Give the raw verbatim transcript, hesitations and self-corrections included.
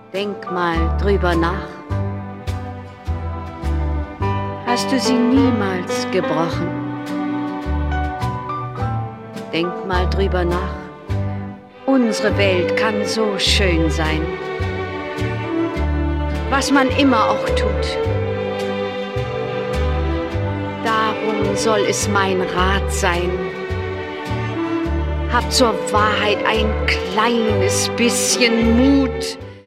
Denk mal drüber nach. Hast du sie niemals gebrochen? Denk mal drüber nach. Unsere Welt kann so schön sein. Was man immer auch tut. Darum soll es mein Rat sein. Hab zur Wahrheit ein kleines bisschen Mut.